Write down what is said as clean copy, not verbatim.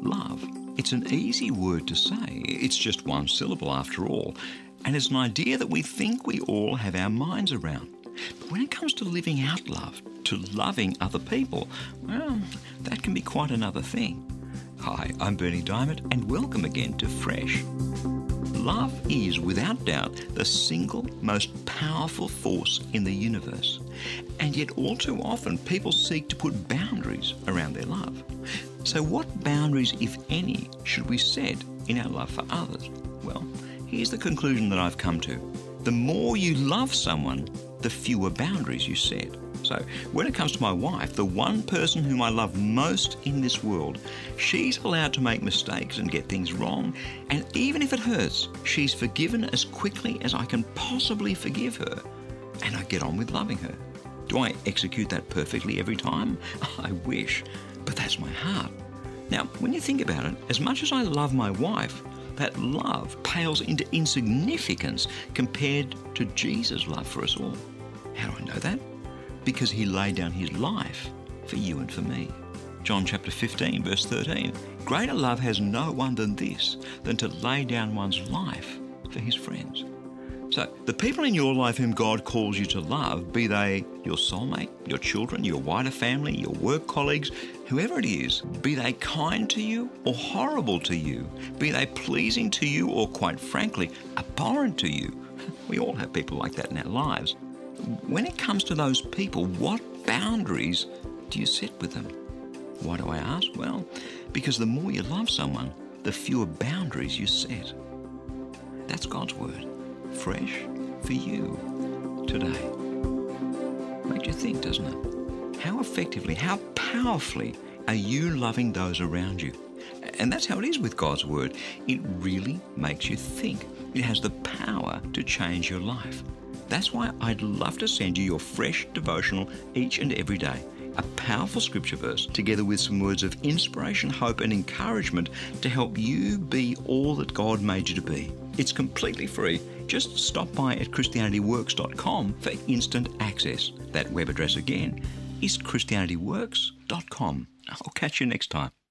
love. It's an easy word to say. It's just one syllable after all. And it's an idea that we think we all have our minds around. But when it comes to living out love, to loving other people, well, that can be quite another thing. Hi, I'm Berni Dymet, and welcome again to Fresh. Love is, without doubt, the single most powerful force in the universe. And yet all too often people seek to put boundaries around their love. So what boundaries, if any, should we set in our love for others? Well, here's the conclusion that I've come to. The more you love someone, the fewer boundaries you set. So when it comes to my wife, the one person whom I love most in this world, she's allowed to make mistakes and get things wrong. And even if it hurts, she's forgiven as quickly as I can possibly forgive her. And I get on with loving her. Do I execute that perfectly every time? I wish, but that's my heart. Now, when you think about it, as much as I love my wife, that love pales into insignificance compared to Jesus' love for us all. How do I know that? Because he laid down his life for you and for me. John chapter 15, verse 13. Greater love has no one than this, than to lay down one's life for his friends. So, the people in your life whom God calls you to love, be they your soulmate, your children, your wider family, your work colleagues, whoever it is, be they kind to you or horrible to you, be they pleasing to you or, quite frankly, abhorrent to you. We all have people like that in our lives. When it comes to those people, what boundaries do you set with them? Why do I ask? Well, because the more you love someone, the fewer boundaries you set. That's God's word. Fresh for you today. Makes you think, doesn't it? How effectively, how powerfully are you loving those around you? And that's how it is with God's word. It really makes you think. It has the power to change your life. That's why I'd love to send you your Fresh devotional each and every day. A powerful scripture verse together with some words of inspiration, hope and encouragement to help you be all that God made you to be. It's completely free. Just stop by at ChristianityWorks.com for instant access. That web address again is ChristianityWorks.com. I'll catch you next time.